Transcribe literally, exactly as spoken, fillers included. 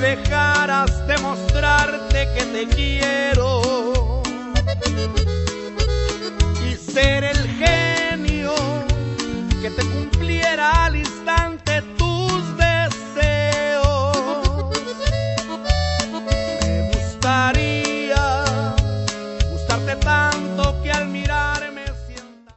dejaras de mostrarte que te quiero y ser el que